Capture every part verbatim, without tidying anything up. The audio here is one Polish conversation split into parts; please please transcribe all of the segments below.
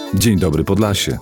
Dzień dobry Podlasie.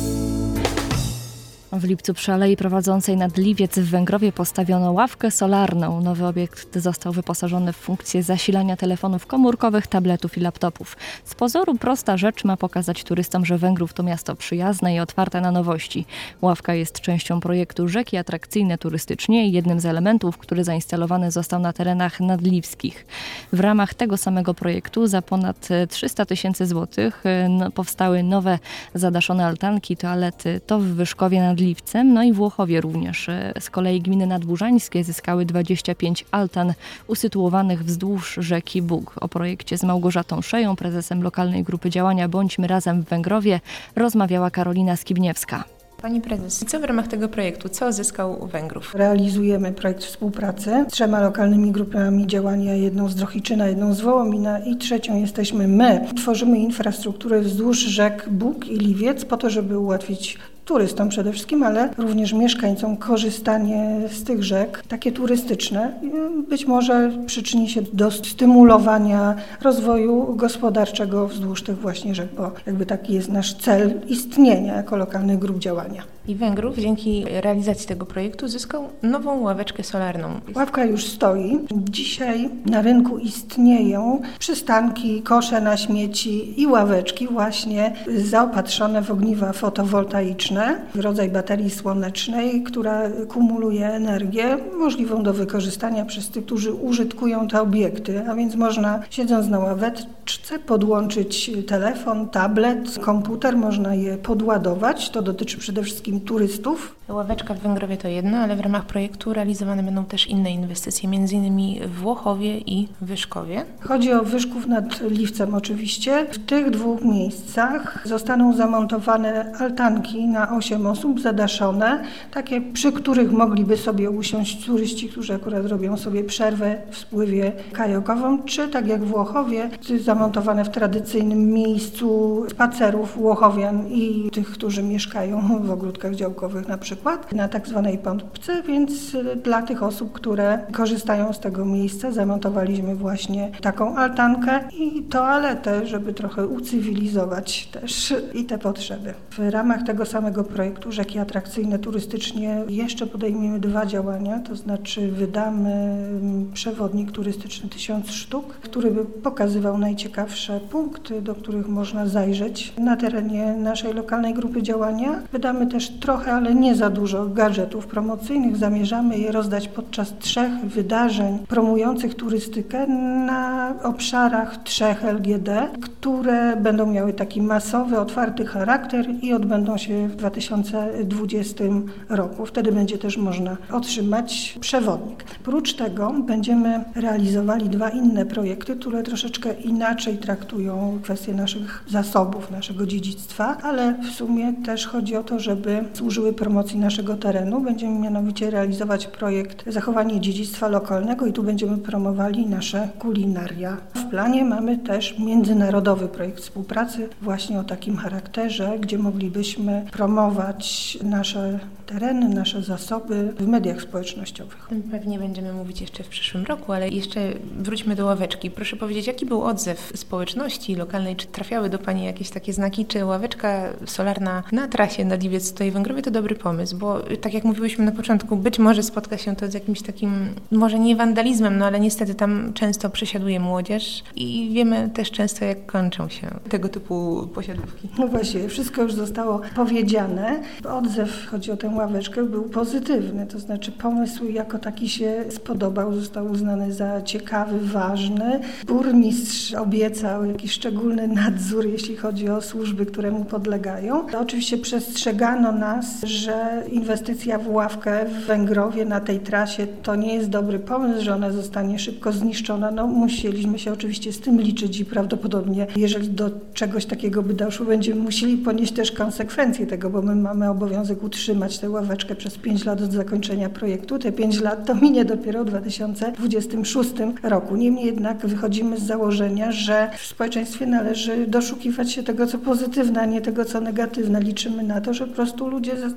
W lipcu przy alei prowadzącej nad Liwiec w Węgrowie postawiono ławkę solarną. Nowy obiekt został wyposażony w funkcję zasilania telefonów komórkowych, tabletów i laptopów. Z pozoru prosta rzecz ma pokazać turystom, że Węgrów to miasto przyjazne i otwarte na nowości. Ławka jest częścią projektu Rzeki Atrakcyjne Turystycznie i jednym z elementów, który zainstalowany został na terenach nadliwskich. W ramach tego samego projektu za ponad trzysta tysięcy złotych no, powstały nowe zadaszone altanki, toalety, to w Wyszkowie nad Liwcem, no i w Łochowie również. Z kolei gminy nadburzańskie zyskały dwadzieścia pięć altan usytuowanych wzdłuż rzeki Bóg. O projekcie z Małgorzatą Szeją, prezesem lokalnej grupy działania Bądźmy Razem w Węgrowie, rozmawiała Karolina Skibniewska. Pani prezes, co w ramach tego projektu, co zyskał Węgrów? Realizujemy projekt współpracy z trzema lokalnymi grupami działania, jedną z Drohiczyna, jedną z Wołomina i trzecią jesteśmy my. Tworzymy infrastrukturę wzdłuż rzek Bóg i Liwiec po to, żeby ułatwić turystom przede wszystkim, ale również mieszkańcom korzystanie z tych rzek, takie turystyczne. Być może przyczyni się do stymulowania rozwoju gospodarczego wzdłuż tych właśnie rzek, bo jakby taki jest nasz cel istnienia jako lokalnych grup działania. I Węgrów dzięki realizacji tego projektu zyskał nową ławeczkę solarną. Ławka już stoi. Dzisiaj na rynku istnieją przystanki, kosze na śmieci i ławeczki właśnie zaopatrzone w ogniwa fotowoltaiczne, rodzaj baterii słonecznej, która kumuluje energię możliwą do wykorzystania przez tych, którzy użytkują te obiekty, a więc można siedząc na ławeczce podłączyć telefon, tablet, komputer, można je podładować. To dotyczy przede wszystkim turystów. Ławeczka w Węgrowie to jedno, ale w ramach projektu realizowane będą też inne inwestycje, między innymi w Łochowie i Wyszkowie. Chodzi o Wyszków nad Liwcem oczywiście. W tych dwóch miejscach zostaną zamontowane altanki na osiem osób, zadaszone, takie przy których mogliby sobie usiąść turyści, którzy akurat robią sobie przerwę w spływie kajakowym, czy tak jak w Łochowie, zamontowane w tradycyjnym miejscu spacerów łochowian i tych, którzy mieszkają w ogródkach działkowych na przykład, na tak zwanej pompce, więc dla tych osób, które korzystają z tego miejsca, zamontowaliśmy właśnie taką altankę i toaletę, żeby trochę ucywilizować też i te potrzeby. W ramach tego samego projektu Rzeki Atrakcyjne Turystycznie jeszcze podejmiemy dwa działania, to znaczy wydamy przewodnik turystyczny tysiąc sztuk, który by pokazywał najciekawsze punkty, do których można zajrzeć na terenie naszej lokalnej grupy działania. Wydamy też trochę, ale nie za dużo gadżetów promocyjnych. Zamierzamy je rozdać podczas trzech wydarzeń promujących turystykę na obszarach trzech L G D, które będą miały taki masowy, otwarty charakter i odbędą się w dwa tysiące dwudziestym roku. Wtedy będzie też można otrzymać przewodnik. Prócz tego będziemy realizowali dwa inne projekty, które troszeczkę inaczej traktują kwestie naszych zasobów, naszego dziedzictwa, ale w sumie też chodzi o to, żeby służyły promocji naszego terenu. Będziemy mianowicie realizować projekt Zachowanie dziedzictwa lokalnego i tu będziemy promowali nasze kulinaria. W planie mamy też międzynarodowy projekt współpracy właśnie o takim charakterze, gdzie moglibyśmy promować nasze tereny, nasze zasoby w mediach społecznościowych. Pewnie będziemy mówić jeszcze w przyszłym roku, ale jeszcze wróćmy do ławeczki. Proszę powiedzieć, jaki był odzew społeczności lokalnej? Czy trafiały do Pani jakieś takie znaki? Czy ławeczka solarna na trasie nad Liwiec tutaj w Węgrowie to dobry pomysł? Bo tak jak mówiłyśmy na początku, być może spotka się to z jakimś takim, może nie wandalizmem, no ale niestety tam często przesiaduje młodzież i wiemy też często, jak kończą się tego typu posiadówki. No właśnie, wszystko już zostało powiedziane. Odzew, chodzi o tę ławeczkę, był pozytywny, to znaczy pomysł jako taki się spodobał, został uznany za ciekawy, ważny. Burmistrz obiecał jakiś szczególny nadzór, jeśli chodzi o służby, które mu podlegają. To oczywiście przestrzegano nas, że inwestycja w ławkę w Węgrowie na tej trasie to nie jest dobry pomysł, że ona zostanie szybko zniszczona. No musieliśmy się oczywiście z tym liczyć i prawdopodobnie, jeżeli do czegoś takiego by doszło, będziemy musieli ponieść też konsekwencje tego, bo my mamy obowiązek utrzymać tę ławeczkę przez pięć lat od zakończenia projektu. Te pięć lat to minie dopiero w dwa tysiące dwudziestym szóstym roku. Niemniej jednak wychodzimy z założenia, że w społeczeństwie należy doszukiwać się tego, co pozytywne, a nie tego, co negatywne. Liczymy na to, że po prostu ludzie docenią,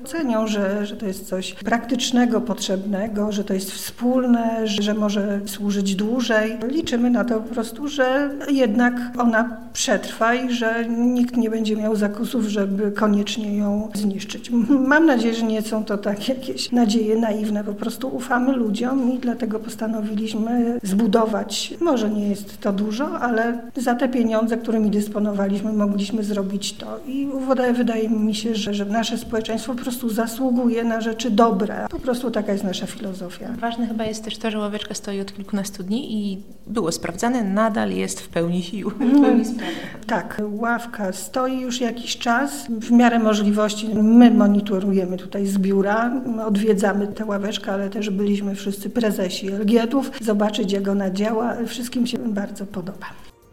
mówią, że, że to jest coś praktycznego, potrzebnego, że to jest wspólne, że, że może służyć dłużej. Liczymy na to po prostu, że jednak ona przetrwa i że nikt nie będzie miał zakusów, żeby koniecznie ją zniszczyć. Mam nadzieję, że nie są to tak jakieś nadzieje naiwne. Po prostu ufamy ludziom i dlatego postanowiliśmy zbudować. Może nie jest to dużo, ale za te pieniądze, którymi dysponowaliśmy, mogliśmy zrobić to. I wydaje mi się, że, że nasze społeczeństwo po prostu zasługuje na rzeczy dobre. Po prostu taka jest nasza filozofia. Ważne chyba jest też to, że ławeczka stoi od kilkunastu dni i było sprawdzane, nadal jest w pełni sił. W pełni sprawy. Tak, ławka stoi już jakiś czas. W miarę możliwości my monitorujemy tutaj z biura, odwiedzamy tę ławeczkę, ale też byliśmy wszyscy prezesi Elgietów, zobaczyć jak ona działa. Wszystkim się bardzo podoba.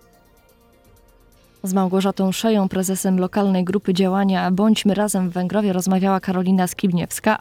Z Małgorzatą Szeją, prezesem lokalnej grupy działania Bądźmy Razem w Węgrowie, rozmawiała Karolina Skibniewska.